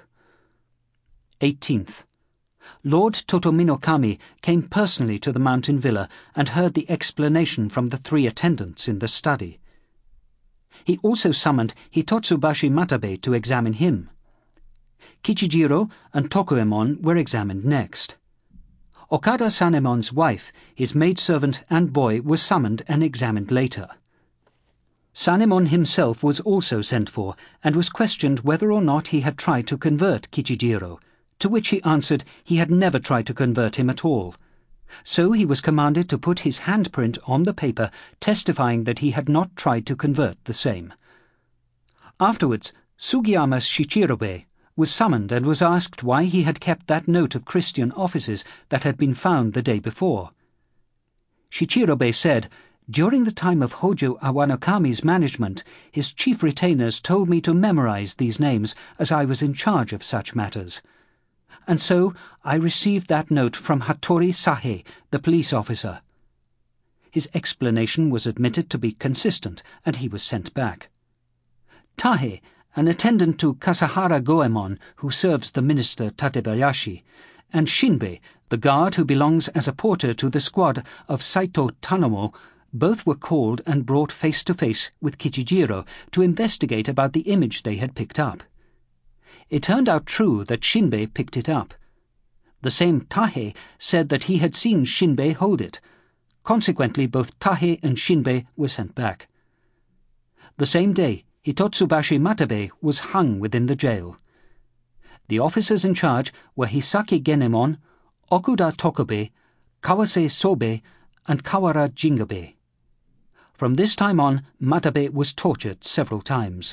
eighteenth. Lord Toto Minokami came personally to the mountain villa and heard the explanation from the three attendants in the study. He also summoned Hitotsubashi Matabe to examine him. Kichijiro and Tokuemon were examined next. Okada Sanemon's wife, his maidservant and boy were summoned and examined later. Sanemon himself was also sent for, and was questioned whether or not he had tried to convert Kichijiro, to which he answered he had never tried to convert him at all. So he was commanded to put his handprint on the paper, testifying that he had not tried to convert the same. Afterwards, Sugiyama Shichirobe was summoned and was asked why he had kept that note of Christian offices that had been found the day before. Shichirobe said, "During the time of Hojo Awanokami's management, his chief retainers told me to memorize these names as I was in charge of such matters. And so I received that note from Hattori Sahe, the police officer." His explanation was admitted to be consistent, and he was sent back. Tahe, an attendant to Kasahara Goemon, who serves the minister Tatebayashi, and Shinbei, the guard who belongs as a porter to the squad of Saito Tanomo, both were called and brought face to face with Kichijiro to investigate about the image they had picked up. It turned out true that Shinbei picked it up. The same Tahe said that he had seen Shinbei hold it. Consequently, both Tahe and Shinbei were sent back. The same day, Hitotsubashi Matabe was hung within the jail. The officers in charge were Hisaki Genemon, Okuda Tokobe, Kawase Sobe, and Kawara Jingabe. From this time on, Matabe was tortured several times.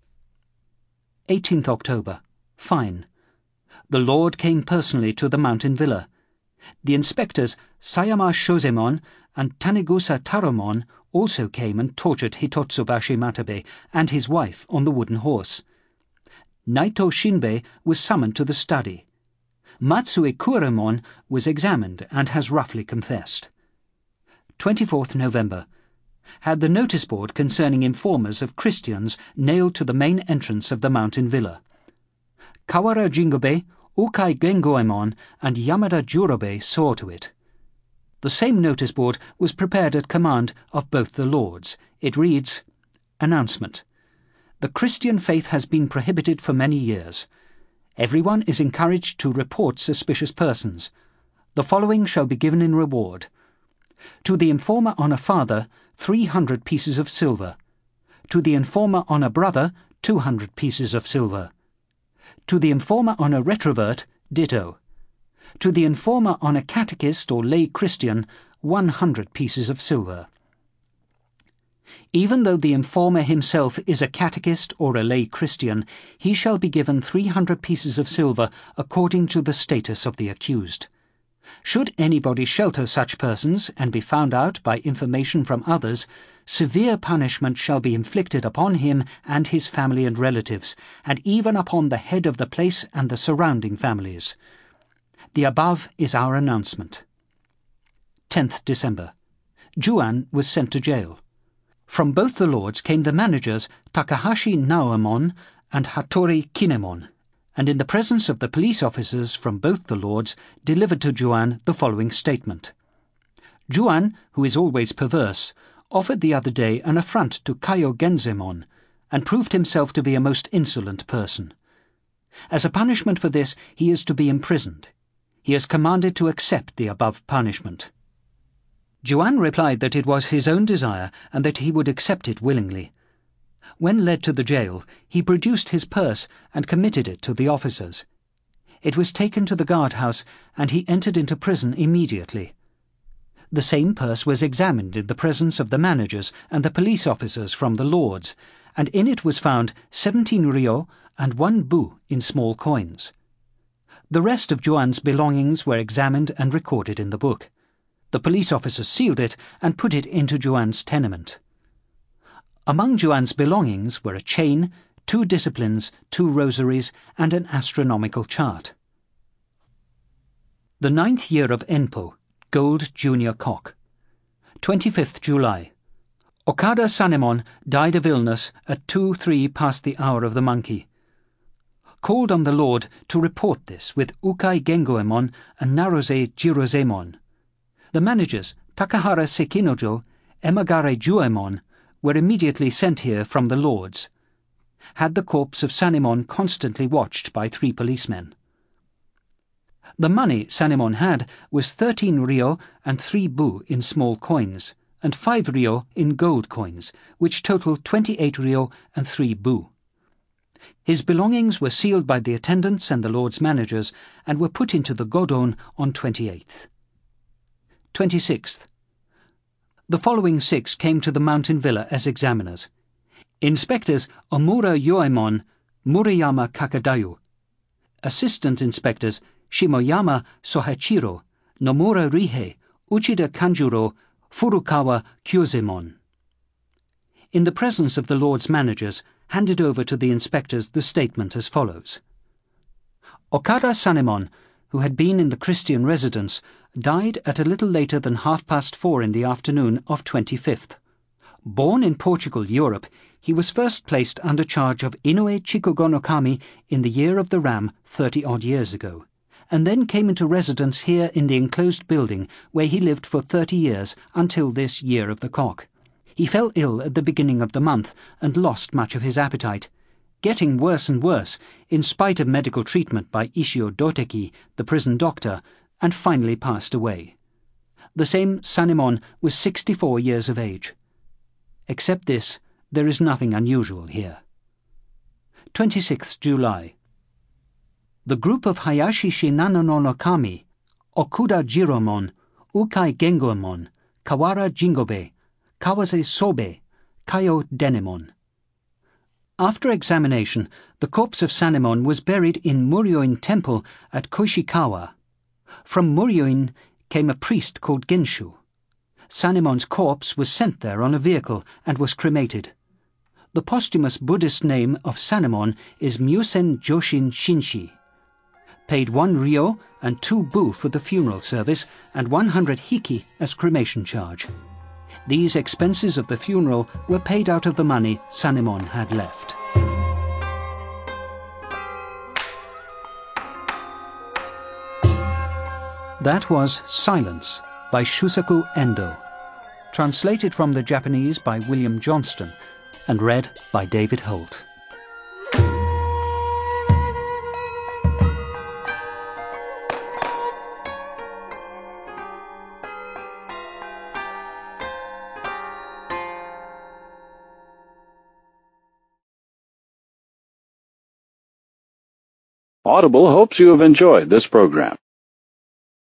eighteenth October. Fine. The Lord came personally to the mountain villa. The inspectors Sayama Shozemon and Tanigusa Taromon also came and tortured Hitotsubashi Matabe and his wife on the wooden horse. Naito Shinbei was summoned to the study. Matsue Kuremon was examined and has roughly confessed. twenty-fourth November. Had the notice board concerning informers of Christians nailed to the main entrance of the mountain villa. Kawara Jingobe, Ukai Gengoemon, and Yamada Jurobe saw to it. The same notice board was prepared at command of both the lords. It reads, Announcement. The Christian faith has been prohibited for many years. Everyone is encouraged to report suspicious persons. The following shall be given in reward. To the informer on a father, three hundred pieces of silver. To the informer on a brother, two hundred pieces of silver. To the informer on a retrovert, ditto. To the informer on a catechist or lay Christian, one hundred pieces of silver. Even though the informer himself is a catechist or a lay Christian, he shall be given three hundred pieces of silver according to the status of the accused. Should anybody shelter such persons and be found out by information from others, severe punishment shall be inflicted upon him and his family and relatives, and even upon the head of the place and the surrounding families. The above is our announcement. tenth December. Juan was sent to jail. From both the lords came the managers Takahashi Naomon and Hattori Kinemon, and in the presence of the police officers from both the lords, delivered to Juan the following statement. Juan, who is always perverse, offered the other day an affront to Kaio Genzemon, and proved himself to be a most insolent person. As a punishment for this, he is to be imprisoned. He is commanded to accept the above punishment. Juan replied that it was his own desire, and that he would accept it willingly. When led to the jail, he produced his purse and committed it to the officers. It was taken to the guardhouse, and he entered into prison immediately. The same purse was examined in the presence of the managers and the police officers from the lords, and in it was found seventeen ryo and one bu in small coins. The rest of Juan's belongings were examined and recorded in the book. The police officers sealed it and put it into Juan's tenement. Among Juan's belongings were a chain, two disciplines, two rosaries, and an astronomical chart. The ninth year of Enpo, Gold Junior Cock. twenty-fifth July. Okada Sanemon died of illness at two three past the hour of the monkey. Called on the Lord to report this with Ukai Gengoemon and Narose Jirozemon. The managers, Takahara Sekinojo, Emagare Juemon, were immediately sent here from the lords. Had the corpse of Sanemon constantly watched by three policemen. The money Sanemon had was thirteen ryo and three bu in small coins, and five ryo in gold coins, which totaled twenty-eight ryo and three bu. His belongings were sealed by the attendants and the Lord's managers, and were put into the godon on twenty-eighth. twenty-sixth. The following six came to the mountain villa as examiners. Inspectors Omura Yoemon, Murayama Kakadayu. Assistant Inspectors Shimoyama Sohachiro, Nomura Rihei, Uchida Kanjuro, Furukawa Kyozemon. In the presence of the Lord's managers, handed over to the inspectors the statement as follows. Okada Sanemon, who had been in the Christian residence, died at a little later than half past four in the afternoon of twenty-fifth. Born in Portugal, Europe, he was first placed under charge of Inoue Chikogo no Kami in the year of the ram thirty-odd years ago, and then came into residence here in the enclosed building where he lived for thirty years until this year of the cock. He fell ill at the beginning of the month and lost much of his appetite, getting worse and worse in spite of medical treatment by Ishio Doteki, the prison doctor, and finally passed away. The same Sanemon was sixty-four years of age. Except this, there is nothing unusual here. twenty-sixth July. The group of Hayashi Shinano no Kami, Okuda Jiromon, Ukai Gengomon, Kawara Jingobe, Kawase Sobe, Kayo Denemon. After examination, the corpse of Sanemon was buried in Muryoin Temple at Koishikawa. From Muryoin came a priest called Genshu. Sanemon's corpse was sent there on a vehicle and was cremated. The posthumous Buddhist name of Sanemon is Myusen Joshin Shinshi. Paid one ryo and two bu for the funeral service and one hundred hiki as cremation charge. These expenses of the funeral were paid out of the money Sanemon had left. That was Silence by Shusaku Endo, translated from the Japanese by William Johnston, and read by David Holt. Audible hopes you have enjoyed this program.